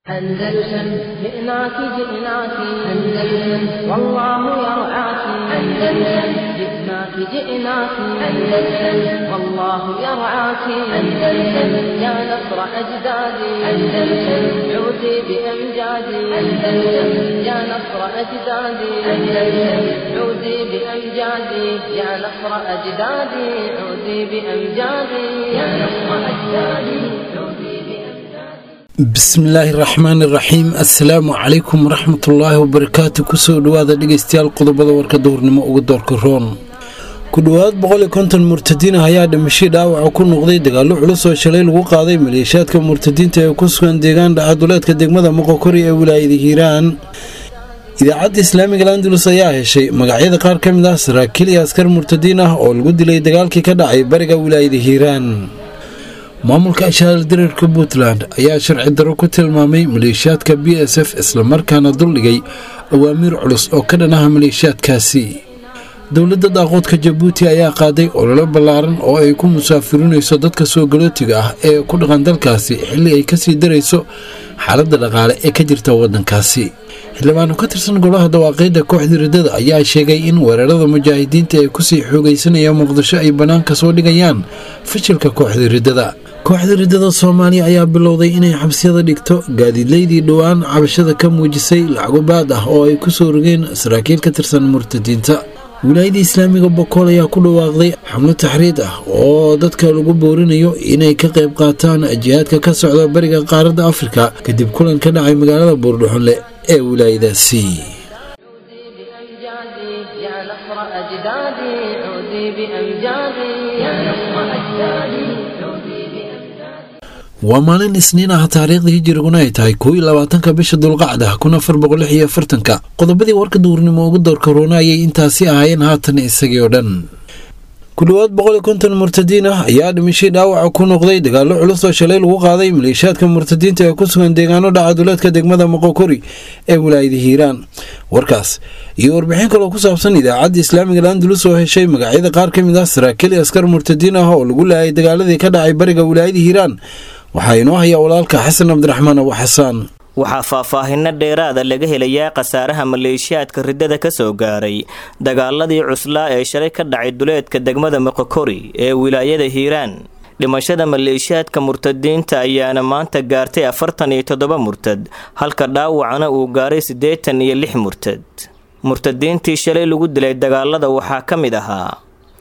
أندلسن جئناك جئناك أندلسن والله يرعاك أندلسن جئناك جئناك أندلسن والله يرعاك أندلسن يا نصر أجدادي أندلسن عودي بأمجادي أندلسن يا نصر أجدادي أندلسن عودي بأمجادي يا نصر أجدادي عودي بأمجادي يا نصر أجدادي عودي بسم الله الرحمن الرحيم السلام عليكم ورحمة الله وبركاته كسو دوادا ديجستيال قضبضا وركا دورنما ugu doorka roon ku dhawaad 150 murtadiin ayaa dhimashay dhaawac ku noqday dagaalo culus oo shalay lagu qaaday maleeshiyaadka murtadiinta ee ku sugan deegaan dhacaduleedka degmada Moqokori ee wilaayada Hiiraan idaacadda Islaamiga Andalus ayaa heshay magacyada qaar ka mid ah saraakiil iyo askar murtadiin ah oo lagu dilay dagaalkii ka dhacay bariga wilaayada Hiiraan maamulka ashaal dirarka Puntland ayaa sharci daro ku tilmaamay maleeshiyaadka BSF isla markaana duldhigay awaamiir culus oo ka dhanaha maleeshiyaadkaasi dawladda daaqoodka Djibouti ayaa qaaday olole ballaaran oo ay ku musaafirinayso dadka soo galootiga ah ee ku dhaqan dalkaasi xilli ay ka sii darayso xaaladda dhaqaale ee ka jirta waddankaasi xildhibaan ka tirsan golaha dawaaqeedda kooxda riddada ayaa sheegay in weerarada mujaahidiinta ay ku sii xoogaysanayaan Muqdisho ay banaanka soo dhigayaan fashilka kooxda riddada kooxda riddada Soomaaliya ayaa bilowday inay xabsiyada dhigto gaadiidleydii dhawaan cabashada ka muujisay lacago baad ah oo ay ku soo rogeen saraakiil ka tirsan murtadiinta wilaayada Islaamiga Boqol ayaa ku dhawaaqday xamlo taxriid ah oo dadka lagu boorinayo inay ka qayb qaataan jihaadka ka socda bariga qaaradda Afrika kadib kulan ka dhacay magaalada Buurdhuxunle ee wilaayadaasi يا نصر أجدادي عودي بأمجادي يا نصر أجدادي عودي بأمجادي ومالين سنين taariikhda hijriguna ay tahay 22 bisha dulqacda 1446 qodobadii warka duurnimo ugu doorka roonayay intaasi ahaayeen haatan isagii oo dhan ku dhawaad 150 murtadiin ah ayaa dhimashay dhaawac ku noqday dagaalo culus oo shalay lagu qaaday maleeshiyaadka murtadiinta ee ku sugan deegaano dhacaduleedka degmada Moqokori ee wilaayada Hiiraan warkaas iyo warbixin kale oo ku saabsan idaacadda Islaamiga Andalus oo heshay magacyada qaar ka mid ah saraakiil iyo askar murtadiin ah oo lagu laayay dagaaladii ka dhacay bariga wilaayada Hiiraan waxa inoo haya walaalka Xasan Abdiraxmaan oo Xasan waxaa faahfaahinno dheeraada laga helayaa khasaaraha maleeshiyaadka riddada ka soo gaaray dagaaladii cuslaa ee shalay ka dhacay duleedka degmada Moqokori ee wilaayada Hiiraan dhimashada maleeshiyaadka murtadiinta ayaana maanta gaartay 47 murtad halka dhaawacana uu gaaray 86 murtad murtadiintii shalay lagu dilay dagaalada waxaa ka mid ahaa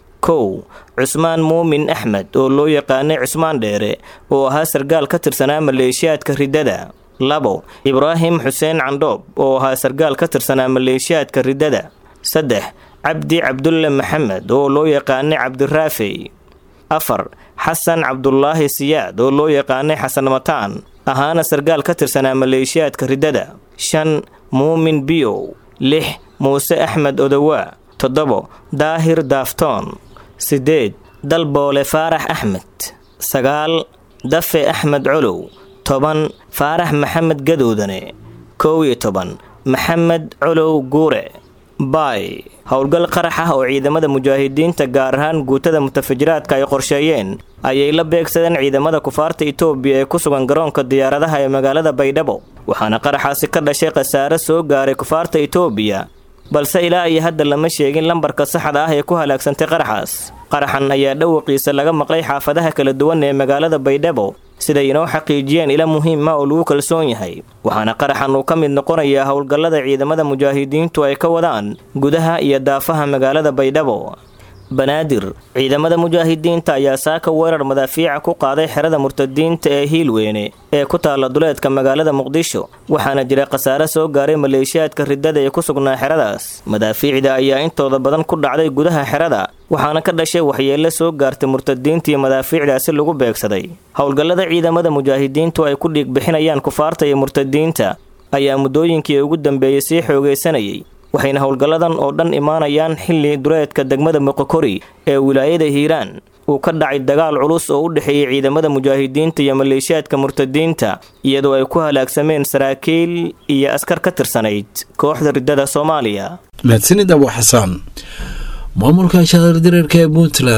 Cusmaan Muumin Axmed oo loo yaqaanay Cusmaan Dheere oo ahaa sargaal ka tirsanaa maleeshiyaadka riddada 2 Ibraahim Xuseen Candoob oo ahaa sargaal ka tirsanaa maleeshiyaadka riddada 3 Cabdi Cabdulle Maxamed oo loo yaqaanay Cabdiraafi 4 Xasan Cabdullaahi Siyaad oo loo yaqaanay Xasan Mataan ahaana sargaal ka tirsanaa maleeshiyaadka riddada 5 Muumin Biyo 6 Muuse Axmed Odawa 7 Daahir Daaftoon 8 Dalboole Faarax Axmed 9 Dafe Axmed Colow 10 Faarax Maxamed Gadoodane 11 Maxamed Colow Guure Baay howlgal qarax ah oo ciidamada mujaahidiinta gaar ahaan guutada mutafajiraadka ay qorsheeyeen ayay la beegsadeen ciidamada kufaarta Itoobiya ee ku sugan garoonka diyaaradaha ee magaalada Baydhabo waxaana qaraxaasi ka dhashay khasaare soo gaaray kufaarta Itoobiya balse ilaa ay hadda lama sheegin lambarka saxda ah ee ku halaagsantay qaraxaas qaraxan ayaa dhawaqiisa laga maqlay xaafadaha kala duwan ee magaalada Baydhabo sida inoo xaqiijiyeen ila muhiim ah oo lagu kalsoon yahay waxaana qaraxan uu ka mid noqonayaa howlgallada ciidamada mujaahidiintu ay ka wadaan gudaha iyo daafaha magaalada Baydhabo Banaadir ciidamada mujaahidiinta ayaa saaka weerar madaafiic ku qaaday xerada murtadiinta ee Hiilweyne ee ku taala duleedka magaalada Muqdisho waxaana jira khasaare soo gaaray maleeshiyaadka riddada ee ku sugnaa xeradaas madaafiicda ayaa intooda badan ku dhacday gudaha xerada waxaana ka dhashay waxyeello soo gaartay murtadiinta iyo madaafiicdaasi lagu beegsaday howlgallada ciidamada mujaahidiintu ay ku dhiig bixinayaan kufaarta iyo murtadiinta ayaa muddooyinkii ugu dambeeyay sii xoogaysanayay waxayna howlgalladan oo dhan imaanayaan xilli duleedka degmada Moqokori ee wilaayada Hiiraan uu ka dhacay dagaal culus oo u dhaxeeyay ciidamada mujaahidiinta iyo maleeshiyaadka murtadiinta iyadoo ay ku halaagsameen saraakiil iyo askar ka tirsanayd kooxda riddada Soomaaliya mahadsanid Abu Xasan maamulka ashaal dirarka Puntland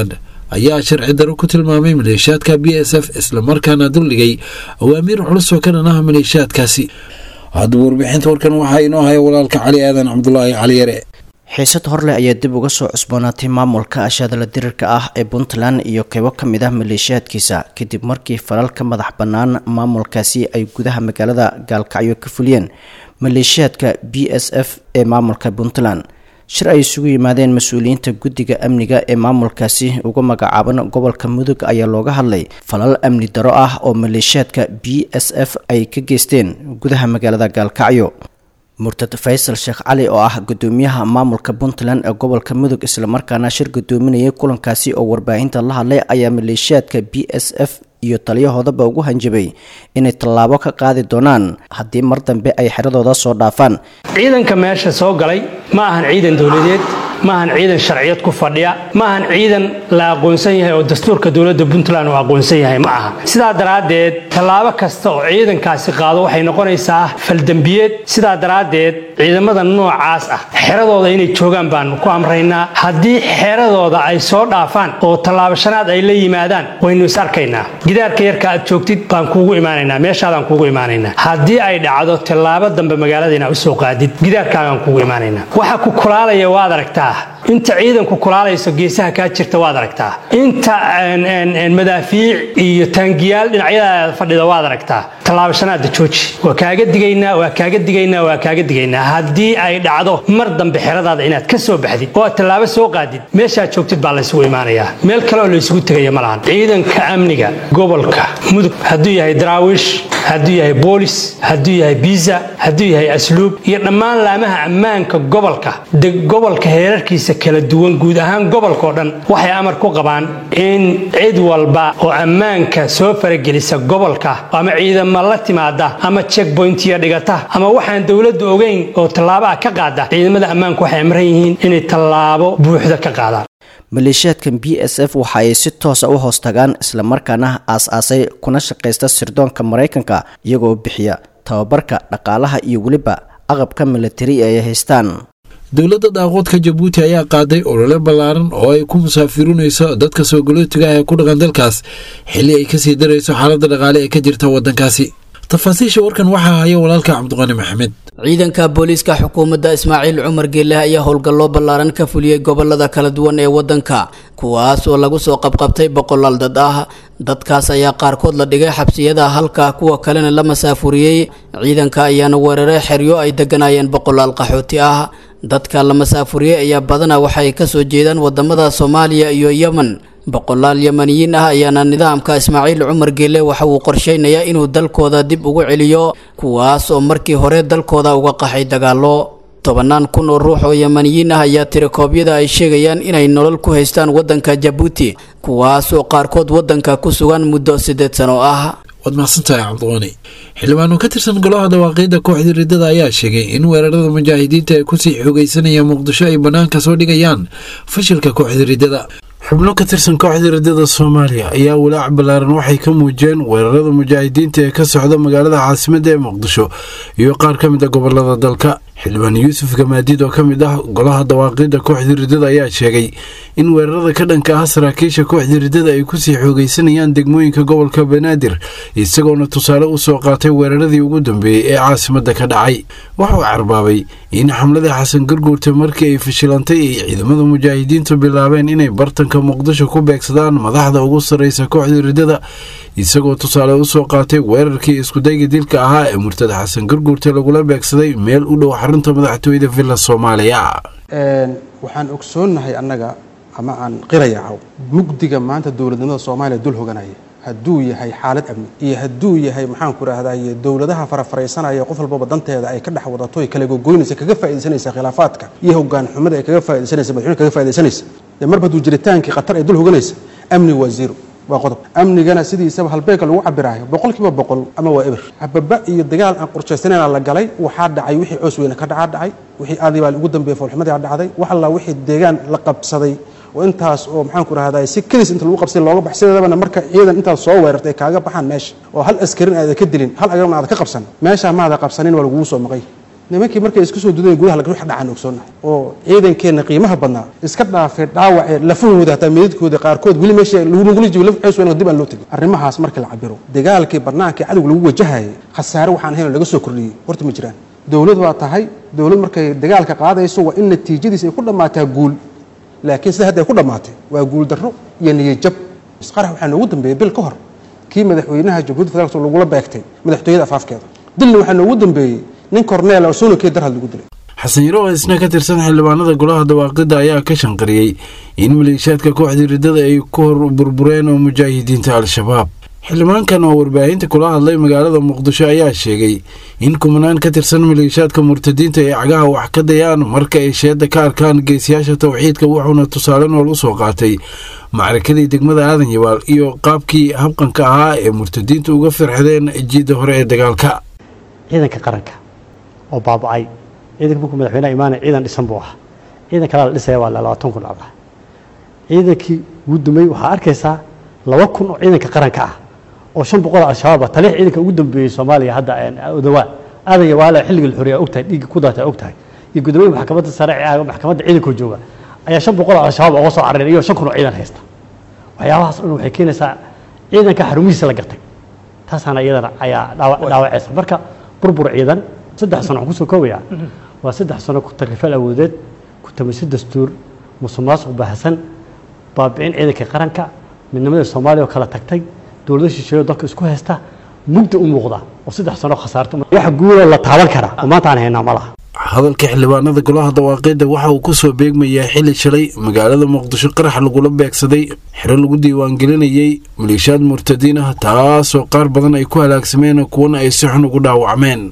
ayaa sharci daro ku tilmaamay maleeshiyaadka BSF isla markaana duldhigay awaamiir culus oo ka dhanaha maleeshiyaadkaasi. haddaba warbixinta warkan waxaa inoo haya walaalka cali aadan cabdulaahi cali yare. xiisad horleh ayaa dib uga soo cusboonaatay maamulka ashadala dirirka ah ee Puntland iyo qaybo ka mid ah maleeshiyaadkiisa kadib markii falal ka madax bannaan maamulkaasi ay gudaha magaalada Gaalkacyo ka fuliyeen maleeshiyaadka BSF ee maamulka Puntland. shir ay isugu yimaadeen mas'uuliyiinta guddiga amniga ee maamulkaasi uga magacaaban gobolka Mudug ayaa looga hadlay falal amni daro ah oo maleeshiyaadka BSF ay ka geysteen gudaha magaalada Gaalkacyo. murtad Faysal Sheekh Cali oo ah gudoomiyaha maamulka Puntland ee gobolka Mudug isla markaana shir gudoominayay kulankaasi oo warbaahinta la hadlay ayaa maleeshiyaadka BSF iyo taliyahoodaba ugu hanjabay inay tallaabo ka qaadi doonaan haddii mar dambe ay xiradooda soo dhaafaan. ciidanka meesha soo galay ma ahan ciidan dawladeed, ma ahan ciidan sharciyad ku fadhiya, ma ahan ciidan la aqoonsan yahay oo dastuurka dawladda Puntland uu aqoonsan yahay ma aha. sidaa daraadeed tallaabo kasta oo ciidankaasi qaado waxay noqonaysaa faldambiyeed. sidaa daraadeed ciidamada noocaas ah xiradooda inay joogaan baan ku amraynaa. haddii xiradooda ay soo dhaafaan oo tallaabo shanaad ay la yimaadaan waynu is arkaynaa. gidaarka yarka aad joogtid baan kuugu imaanaynaa, meeshaadaan kuugu imaanaynaa. haddii ay dhacdo tallaabo dambe magaalada inaad usoo qaadid gidaarkaagaan kuugu imaanaynaa. waxa ku kulaalaya waad aragtaa, inta ciidanku kulaalayso geesaha kaa jirta waad aragtaa, inta madaafiic iyo taangiyaal dhinacyada fadhida waad aragtaa. tallaabo shanaad jooji. waa kaaga digaynaa haddii ay dhacdo mar dambe xeradaada inaad ka soo baxdid oo aad tallaabo soo qaadid meeshaad joogtid baa la isugu imaanayaa. meel kale oo la isugu tegaya ma lahan. ciidanka amniga gobolka Mudug hadduu yahay daraawiish, hadduu yahay boolis, hadduu yahay biisa, hadduu yahay asluub iyo dhammaan laamaha ammaanka gobolka heerarkiisa kala duwan guud ahaan gobolka oo dhan waxay amar ku qabaan in cid walba oo ammaanka soo faragelisa gobolka ama ciidamo la timaada ama checkpointiya dhigata ama waxaan dawladdu ogeyn oo tallaabo ka qaada, ciidamada ammaanku waxay amran yihiin inay tallaabo buuxda ka qaadaan. maleeshiyaadkan BSF waxa ay si toos ah u hoos tagaan isla markaana aas-aasay kuna shaqeysta sirdoonka Mareykanka iyagoo bixiya tababarka dhaqaalaha iyo waliba aqabka military ay haystaan. dowladda daaqoodka Jabuuti ayaa qaaday olole ballaaran oo ay ku musaafirinayso dadka soo galootiga ah ee ku dhaqan dalkaas xilli ay ka sii darayso xaaladda dhaqaale ee ka jirta waddankaasi. tafaasiisha warkan waxaa haya walaalka Cabdiqani Maxamed. ciidanka booliiska xukuumadda Ismaaciil Cumar Geelle ayaa howlgallo ballaaran ka fuliyay gobolada kala duwan ee waddanka kuwaas oo lagu soo qabqabtay boqolaal dad ah. dadkaas ayaa qaarkood la dhigay xabsiyada halka kuwa kalena la masaafuriyay. ciidanka ayaana weeraray xeryo ay deganayeen boqolaal qaxooti ah. dadka la masaafuriyay ayaa badanaa waxay ka soo jeedaan wadamada Soomaaliya iyo Yemen. boqolaal Yemeniyiin ah ayaana nidaamka Ismaaciil Cumar Geelle waxa uu qorsheynayaa inuu dalkooda dib ugu celiyo kuwaas oo markii hore dalkooda uga qaxay dagaalo. 10,000 oo ruux oo Yemeniyiin ah ayaa tirakoobyada ay sheegayaan inay nolol ku haystaan waddanka Jabuuti kuwaas oo qaarkood waddanka ku sugan muddo 8 sano ah. waad mahadsantahay Cabdiqani. xildhibaano ka tirsan golaha dawaaqidda kooxda riddada ayaa sheegay in weerarada mujaahidiinta ay kusii xoogaysanayaan Muqdisho ay banaanka soo dhigayaan fashilka kooxda riddada. xubno ka tirsan kooxda riddada Soomaaliya ayaa walaac ballaaran waxay ka muujiyeen weerarada mujaahidiinta ee ka socda magaalada caasimadda ee Muqdisho iyo qaar ka mid ah gobolada dalka. xildhibaan Yuusuf Gamaadiid oo ka mid ah golaha dawaaqidda kooxda riddada ayaa sheegay in weerarada ka dhanka ah saraakiisha kooxda riddada ay kusii xoogaysanayaan degmooyinka gobolka Banaadir isagoona tusaale u soo qaatay weeraradii ugu dambeeyay ee caasimadda ka dhacay. wuxuu carbaabay in xamlada Xasan Gurguurta markii ay fashilantay ay ciidamada mujaahidiintu bilaabeen inay bartanka Muqdisho ku beegsadaan madaxda ugu sareysa kooxda riddada isagoo tusaale u soo qaatay weerarkii isku dayga dilka ahaa ee murtad Xasan Gurguurta lagula beegsaday meel u dhow xarunta madaxtooyada Villa Soomaaliya. waxaan ogsoonahay annaga ama aan qirayaa mugdiga maanta dawladnimada Soomaaliya dul hoganaya hadduu yahay xaalad amni iyo hadduu yahay maxaan ku raahdaa dawladaha farafareysanaya qof walba danteeda ay ka dhex wadato ay kala gogoynaysa kaga faa'iideysanaysa khilaafaadka iyo hoggaan xumada ay kaga faa'iideysanaysa madaxweyne kaga faa'iideysanaysa marba duu jiritaankii qatar ay dul hoganaysa amni waa zero waa qodob. amnigana sidiisaba halbeega lagu cabiraayo 100% ama waa eber hababa iyo dagaal aan qorsheysanayn la galay waxa dhacay wixii coos weyn ka dhacay wixii aadi baa ugu dambeeyay foolxumadii dhacday waxa la wixii deegaan la qabsaday oo intaas oo maxaan ku raahdaa si kaliis inta lagu qabsay looga baxsadaba marka ciidan inta soo weerartay kaaga baxan meesha oo hal askarin aad ka dilin hal agarna aad ka qabsan meesha ma aad qabsanin waa lagu soo maqay nimankii markay isku soo dudeen gudaha laga dhacaan ogsoonahay oo ciidankeena qiimaha badnaa iska dhaafay dhaawac lafahooda hataa meedkooda qaarkood weli meesha lagu nuguljiyo laf xeesweyn dib aan loo tagay arrimahaas markii la cabiro dagaalkii barnaamijka cadawga lagu wajahayay khasaare waxaan ahayn laga soo kordhiyay horta ma jiraan dawlad waa tahay dawlad markay dagaalka qaadayso waa in natiijadiisa ay ku dhamaataa guul laakiin sida hadda ay ku dhamaatay waa guul darro iyo niyad jab isqarax waxaa noogu dambeeyay bil ka hor kii madaxweynaha jamhuuriyadda federaalka lagula beegtay madaxtooyada afaafkeeda dilna waxaa noogu dambeeyey nin korneel oo soonokee darhad lagu dilay xasan yaro oo isna ka tirsan xildhibaanada golaha dawaaqida ayaa ka shanqariyey in maleeshiyaadka kooxda riddada ay ku hor burbureen oo mujaahidiinta al-shabaab xildhibaankan oo warbaahinta kula hadlay magaalada muqdisho ayaa sheegay in kumanaan ka tirsan maleeshiyaadka murtadiinta ay cagaha wax ka dayaan marka ay sheeda ka arkaan geesiyaasha tawxiidka wuxuuna tusaale nool u soo qaatay macrakadii degmada aadan yabaal iyo qaabkii habqanka ahaa ee murtadiintu uga firxadeen jiidda hore ee dagaalka ciidanka qaranka oo baaba'ay ciidanka markuu madaxweynaha imaanay ciidan dhisan buu ahaa ciidan kale la dhisaya waa 20 kun dhacda ciidankii ugu dambeeyay waxaa arkaysaa 2 kun oo ciidanka qaranka ah oo 500 al-shabaab taliix ciidanka ugu dambeeyay Soomaaliya hadda odawaa aadan yabaal xilliga xuriya ogtahay dhiig ku daatay ogtahay iyo gudoomiyaha maxkamadda sare ee maxkamadda ciidanka jooga ayaa 500 al-shabaab oo soo carreeyay iyo 5 kun oo ciidan haysta waxyaabahaas oo waxay keenaysaa ciidanka xarumihiisa la gartay taasana iyadana ayaa dhaawacaysa marka burbur ciidan 3 sano ku soo koobaya waa 3 sano ku tarifal awoodeed ku tamisid dastuur musuqmaasuq baahsan baabi'in ciidanka qaranka midnimada Soomaaliya oo kala tagtay dawladda shisheeye dalka isku haysta mugdi u muuqda oo 3 sano khasaarto wax guul la taaban kara oo maanta aan haynaa malaha hadalka xildhibaanada golaha dawaaqida waxa uu ku soo beegmayay xilli shalay magaalada muqdisho qarax lagula beegsaday xiro lagu diiwaan gelinayay maleeshiyaad murtadiin ah taasoo qaar badan ay ku halaagsameen kuwana ay si xun ugu dhaawacmeen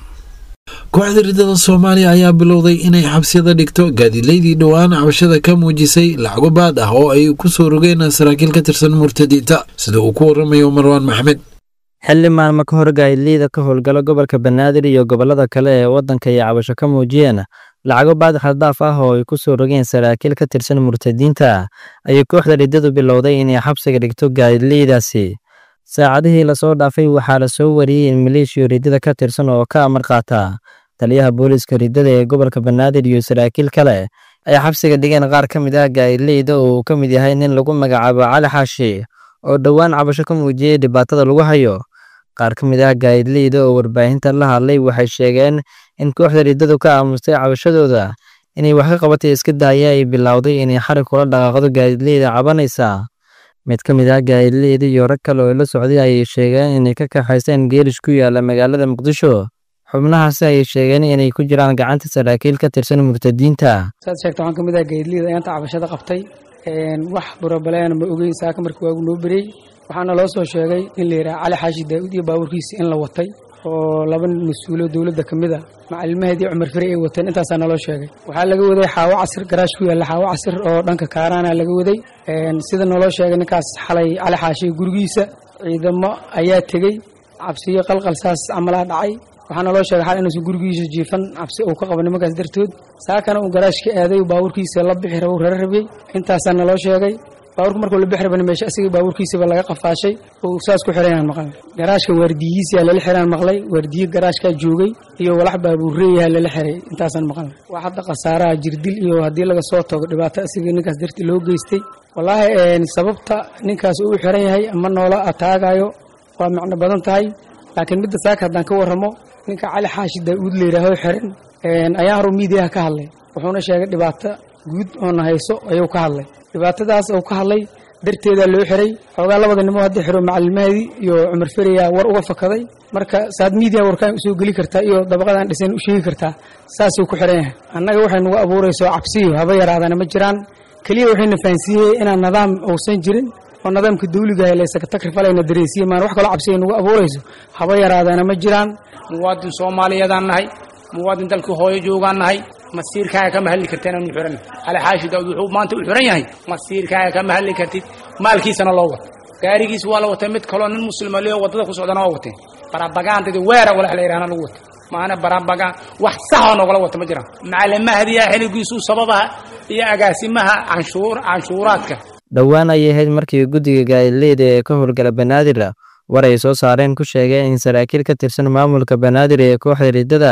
kooxda riddada Soomaaliya ayaa bilowday inay xabsiyada dhigto gaadiidleydii dhawaan cabashada ka muujisay lacago baad ah oo ay ku soo rogeen saraakiil ka tirsan murtadiinta sida uu ku waramayo Marwaan Maxmed xilli maalmo ka hor gaadiidleyda ka howlgala gobolka Banaadir iyo gobolada kale ee wadanka ay cabasho ka muujiyeen lacago baad xadaaf ah oo ay ku soo rogeen saraakiil ka tirsan murtadiinta ayay kooxda riddadu bilowday inay xabsiga dhigto gaadiidleydaasi saacadihii la soo dhaafay waxaa la soo wariyay in maleeshiyo riddada ka tirsan oo ka amar qaata taliyaha booliska riddada ee gobolka Banaadir iyo saraakiil kale ay xabsiga dhigeen qaar ka mid ah gaadiidleyda oo ka mid yahay nin lagu magacaabo Cali Xaashi oo dhawaan cabasho ka muujiyay dhibaatada lagu hayo qaar ka mid ah gaadiidleyda oo warbaahinta la hadlay waxay sheegeen in kooxda riddadu ka aamustay cabashadooda inay wax ka qabatay iska daaya ay bilowday inay xarig kula dhaqaaqdo gaadiidleyda cabanaysa mid ka mid ah gaadiidleyda iyo rag kale oo la socday ayay sheegeen inay ka kaxaysteen geelish ku yaala magaalada Muqdisho xubnahaasi ay sheegeen inay ku jiraan gacanta saraakiil ka tirsan murtadiinta saad sheegtay waxaan ka mid ah gaadiidleyda ayanta cabashada qabtay wax burabaleen ma ogeyn saaka markii waagu noo berey waxaana loo soo sheegay in la yiraahdo Cali Xaashi Daawud iyo baaburkiisa in la watay oo laba mas'uulo dawladda kamid ah macallimahadii Cumar Fire ay wateen intaas aan loo sheegay waxa laga waday xaawo casir garaash ku yaala xaawo casir oo dhanka Kaarana laga waday sida noo sheegay ninkaas xalay Cali Xaashi gurigiisa ciidamo ayaa tagay cabsiyo qalqal saas amala dhacay waxaana loo sheegay xal inuu gurigiisa jiifan cabsi uu ka qabo nimankaas dartood saakana uu garaashka aaday baaburkiisa la bixi rabo rabay intaas aan loo sheegay baaburku markuu la bixi rabo meesha asiga baaburkiisa laga qafaashay oo saas ku xirayaan maqal garaashka wardiyiisa la xiraan maqlay wardiyi garaashka joogay iyo walax baabureeyaha la xiray intaas aan maqal wax hadda qasaaraha jirdil iyo hadii laga soo tago dhibaato asiga ninkaas dartii loo geystay wallahi sababta ninkaas uu xiran yahay ama noola ataagayo waa macna badan tahay laakiin midda saaka haddaan ka warramo ninka Cali Xaashi Daawud leeyahay xiran ayaa hore miidiyaha ka hadlay wuxuuna sheegay dhibaato guud oo hayso ayuu ka hadlay dhibaatadaas oo ka hadlay darteeda loo xiray xogaa labada nimo hadda xiro macallimahadii iyo Cumar Fire war uga fakaday marka saad miidiya warkaan soo gali kartaa iyo dabaqadan dhisan u sheegi kartaa saas uu ku xiran yahay annaga waxay nagu abuuraysaa cabsiyo haba yaraadana ma jiraan kaliya waxayna fahansiiyay inaan nidaam uusan jirin oo nidaamka dawliga ah leeysa takrifaleena dareesiye maan wax kale cabsi nagu abuurayso haba yaraadana ma jiraan muwaadin Soomaaliyeedaan nahay muwaadin dalka hooyo joogaan nahay masiirkaaga kama hadli karteen inuu xiran Cali Xaashi Daawud wuxuu maanta u xiran yahay masiirkaaga kama hadli kartid maalkiisana loo wato gaarigiisa waa la watay mid kale nin muslim ah oo wadada ku socdana waa watay barabagaandada weera wala la yiraahdo lagu wato maana barabagaan wax sax ah nogala wato ma jiraan macallimahadiya xiligiisu sababaha iyo agaasimaha canshuuraadka dhawaan ay ahayd markii guddiga gaadiidleyda ee ka howlgala Banaadir war ay soo saareen ku sheegeen in saraakiil ka tirsan maamulka Banaadir ee kooxda riddada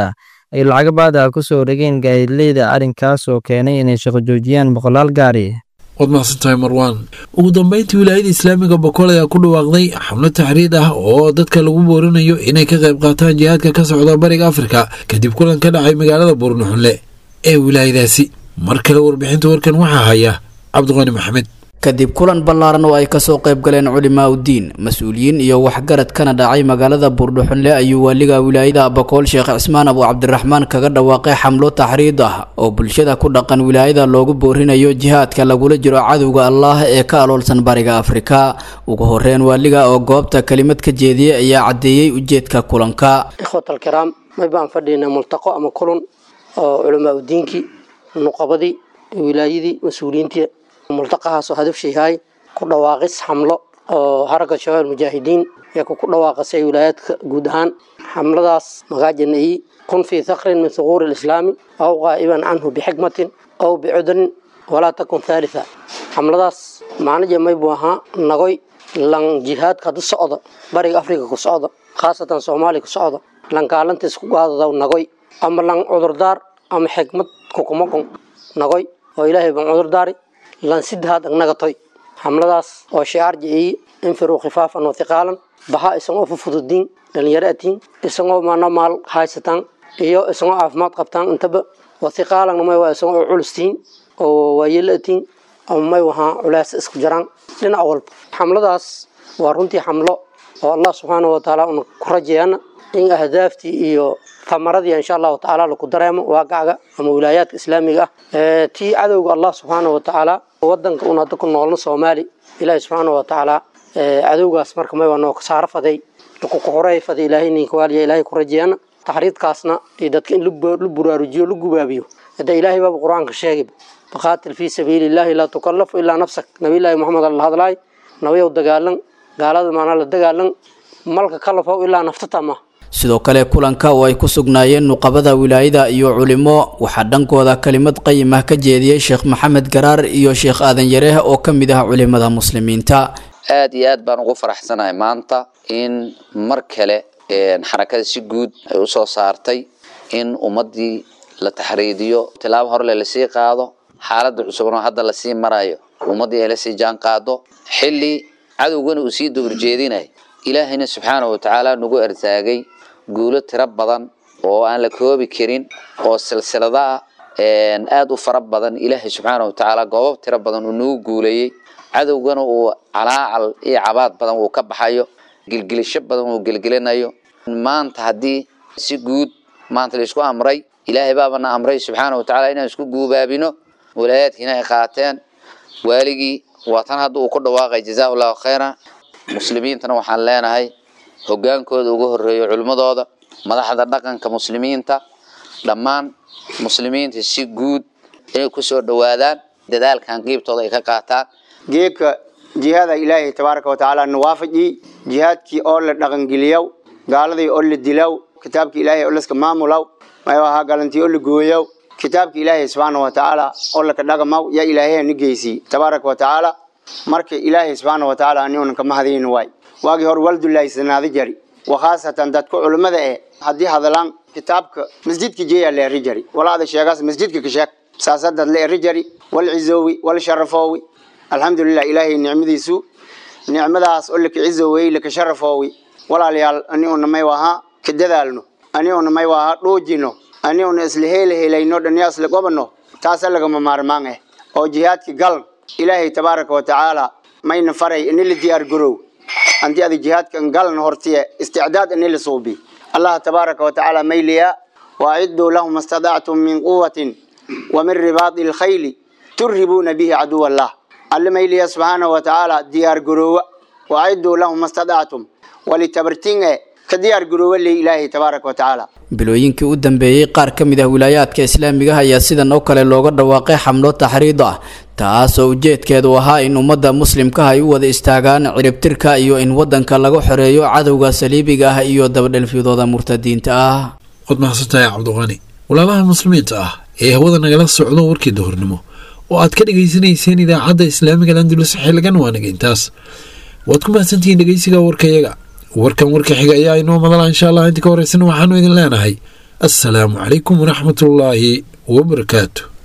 ay lacago baad ah ku soo wareegeen gaadiidleyda arrinkaas oo keenay inay shaqo joojiyaan boqolaal gaari. waad mahadsantahay marwaan. ugu dambeyntii wilaayada islaamiga boqol ayaa ku dhawaaqday xamlo taxriid ah oo dadka lagu boorinayo inay ka qayb qaataan jihaadka ka socda bariga afrika kadib kulan ka dhacay magaalada buurnuxunle ee wilaayadaasi. mar kale warbixinta warkan waxaa haya cabdiqani maxamed. kadib kulan ballaaran oo ay kasoo qayb galeen culimaa udiin mas-uuliyiin iyo waxgarad kana dhacay magaalada buurdhuxunle ayuu waaliga wilaayada boqol sheekh cismaan abu cabdiraxmaan kaga dhawaaqay xamlo taxriid ah oo bulshada ku dhaqan wilaayada loogu boorinayo jihaadka lagula jiro cadowga allaah ee ka aloolsan bariga afrika. ugu horeyn waaliga oo goobta kelimad ka jeediyey ayaa caddeeyey ujeedka kulanka. ikhwatal kiraam may baan fadhiynaa multaqo ama kulan oo culimaa udiinkii nuqabadii wilaayadii mas-uuliyiintii multaqahaas oo hadafshay yahay ku dhawaaqis xamlo oo haragga shabaab mujaahidiin ee ku dhawaaqasay wilaayadka guud ahaan. xamladaas magaajana kun fi thaqrin min thuquur al-islaami aw qaa'iban anhu bixikmatin aw bi'udrin wala takun thalitha. xamladaas macnaheedu may buu ahaa nagoy lan jihaadka ka socda bariga afrika ku socda khaasatan Soomaaliya ku socda lan kaalanta isku qaadada nagoy ama lan cudurdaar ama xikmad ku kumakon nagoy oo ilaahay baan cudurdaari lan sidhaad nagatoy. xamladaas oo shi'aar jii infiru khifaafan wa thiqalan baha isagoo fududin dhalinyaraatiin isagoo maal haysatan iyo isagoo caafimaad qabtaan intaba wa thiqalan ma waa isagoo culustiin oo waayelatiin oo may waxa culays isku jiraan dhinac walba. xamladaas waa runtii xamlo oo Allah subhanahu wa ta'ala uu ku rajeeyana in ahdaaftii iyo thamaradii insha Allah ta'ala lagu dareemo waaqaga ama wilaayadka islaamiga tii cadowga Allah subhanahu wa ta'ala wadanka una dadku noolna Soomaali ilaahay subhanahu wa ta'ala cadowgaas marka may waa noo ka saarafaday ku qoray faday ilaahay nin kuwaaliya ilaahay ku rajeeyana taxriidkaasna iyo dadka in lu buraarujiyo lu gubaabiyo hada ilaahay baa quraanka sheegay faqaatil fi sabiilillahi la tukallafu illa nafsak nabi ilaahay muhammad sallallahu alayhi nabiyow dagaalan gaalada maana la dagaalan malka kalafa illa naftatama. sidoo kale kulanka oo ay ku sugnaayeen nuqabada wilaayada iyo culimo waxaa dhankooda kelimad qayim ah ka jeediyey sheekh maxamed garaar iyo sheekh aadan yareeh oo ka mid ah culimada muslimiinta. aad iyo aad baan ugu faraxsanahay maanta in mar kale xarakada si guud ay u soo saartay in ummadii la taxriidiyo tilaabo hore la sii qaado xaaladda cusub oo hadda la sii marayo ummadii ay la sii jaan qaado xilli cadowgana uu sii dowr jeedinay ilaahayna subxaanahu wa ta'ala nagu arsaagay guulo tira badan oo aan la koobi karin oo silsilada aad u fara badan ilaahay subxaanahu wa ta'ala goob tira badan uu nagu guuleeyay cadowgana uu calaacal iyo cabaad badan uu ka baxayo gilgilisho badan uu gilgilinayo. maanta haddii si guud maanta la isku amray ilaahay baabana amray subxaanahu wa ta'ala inaan isku guubaabino wilaayadkiina ay qaateen waaligii waatan hadda uu ku dhawaaqay jazaahullahu khayran. muslimiintana waxaan leenahay hogaankooda ugu horeeyo culimadooda madaxda dhaqanka muslimiinta dhammaan muslimiinta si guud inay ku soo dhawaadaan dadaalkan qiibtooda ay ka qaataan. geeka jihada ilaahay tabaaraka wa ta'ala nawaafaji jihadkii oo la dhaqan geliyo gaaladii oo la dilaw kitaabkii ilaahay oo la iska maamulo may waxa galantii oo la gooyo kitaabkii ilaahay subhanahu wa ta'ala oo la ka dhaqmo ya ilaahay nigeysi tabaaraka wa ta'ala. marka ilaahay subhanahu wa ta'ala anigu ka mahadin way waagi hor waldullaahi sanaadi jari wa khaasatan dadku culimada hadii hadalaan kitaabka masjidka jeeya la rijari walaada sheegaas masjidka ka sheeg saasada la rijari wal izawi wal sharafawi alhamdulillah ilaahay nicmadiisu nicmadaas oo la ka izawi la ka sharafawi walaalayaal anigu may waha ka dadaalno anigu may waha dhoojino anigu isla heelayno dhaniyaas la gobano taas laga maarmaan oo jihaadki gal ilaahay tabaaraka wa ta'ala mayna faray in la diyaar garow anti adi jihaadka galna hortiye isti'daad in la suubi. Allah tabaaraka wa ta'ala mayliya wa'iddu lahum mastada'tum min quwwatin wa min ribaadil khayl turhibuna bihi aduwallah. Allah mayliya subhanahu wa ta'ala diyaar garow wa'iddu lahum mastada'tum walitabartinga ka diyaar garow ilaahay tabaaraka wa ta'ala. bilooyinkii u dambeeyay qaar ka mid ah wilaayadka islaamiga ayaa sidan oo kale looga dhawaaqay xamlo taxriid ah taas oo ujeedkeedu ahaa in ummadda muslimka ay u wada istaagaan ciribtirka iyo in wadanka lagu xoreeyo cadowga saliibiga ah iyo dabadhelfyadooda murtadiinta ah. qod mahadsantahay cabdiqani. walaalaha muslimiinta ah ee hawada nagala socdo warkii duhurnimo oo aad ka dhageysanayseen idaacadda islaamiga Andalus xilligan waanaga intaas waad ku mahadsantihiin dhageysiga warkayaga warkan warka xiga ayaa inoo madala insha Allah inta ka horeysana waxaanu idin leenahay assalaamu calaykum waraxmatullaahi wabarakaatu.